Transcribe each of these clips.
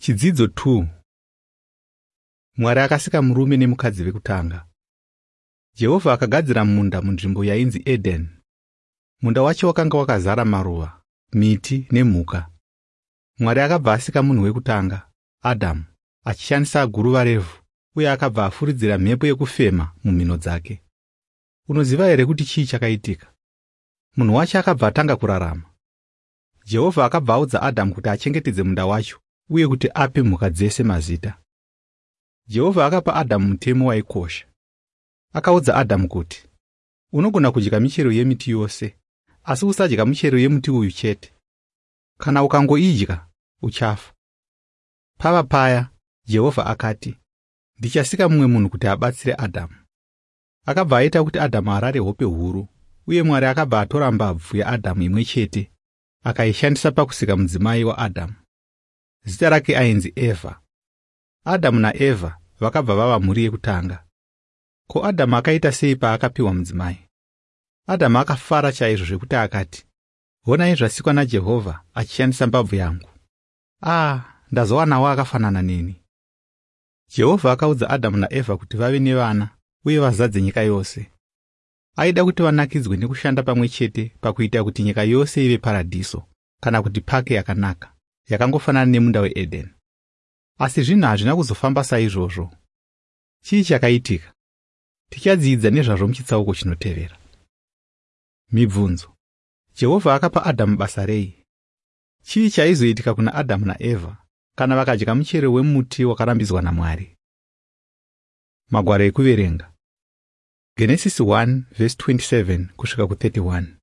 Chidzidzo 2. Mwari akasika murume nemukadzi vekutanga. Jehovha akagadzira munda munzvimbo yainzi Eden. Munda wacho wakanga wakazara maruva, miti nemhuka. Mwari akabva asika munhu wekutanga, Adhamu, achishandisa guruva revhu, uye akabva afuridzira mhepo yekufema mumhino dzake. Unoziva here kuti chii chakaitika? Munhu wacho akabva atanga kurarama. Jehovha akabva audza Adhamu kuti achengetedze munda wacho uye kuti ape mhuka dzese mazita. Jehovha akapa Adhamu mutemo waikosha. Akaudza Adhamu kuti, unogona kudya michero yemiti yose, asi usadya michero yemuti uyu chete. Kana ukangoidya, uchafa. Pava paya, Jehovha akati, ndichasika mumwe munhu kuti abatsire Adhamu. Akabva aita kuti Adhamu arare hope huru, uye Mwari akabva atora mbabvu yaAdhamu imwe chete, akaishandisa pakusika mudzimai waAdhamu. Zita rake ainzi Evha. Adhamu naEvha vakabva vava mhuri yekutanga. Ko, Adhamu akaita sei paakapiwa mudzimai? Adhamu akafara chaizvo zvekuti akati, honai zvasikwa naJehovha achishandisa mbabvu yangu. Ndazowanawo akafanana neni. Jehovha akaudza Adhamu naEvha kuti vave nevana uye vazadze nyika yose. Aida kuti vanakidzwe nekushanda pamwe chete pakuita kuti nyika yose ive paradhiso, kana kuti pake yakanaka, yakangofanana nemunda weEdeni. Asi zvinhu hazvina kuzofamba saizvozvo. Chii chakaitika? Tichadzidza nezvazvo muchitsauko chinotevera. Mibvunzo. Jehovha akapa Adhamu basa rei? Chii chaizoitika kuna Adhamu naEvha kana vakadya muchero wemuti wakarambidzwa naMwari? Magwaro ekuverenga. Genesis 1:27 kusvika ku31,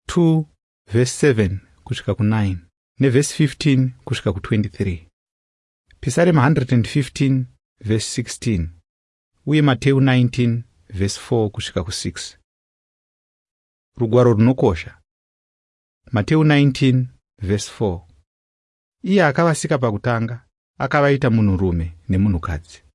2:7 kusvika ku9, nevesi 15 kusvika ku23. Pisarema 115:16 uye Mateo 19:4 kusvika ku6. Rugwaro runokosha. Mateo 19:4. Iye akavasika pakutanga, akavaita munhurume nemunhukadzi.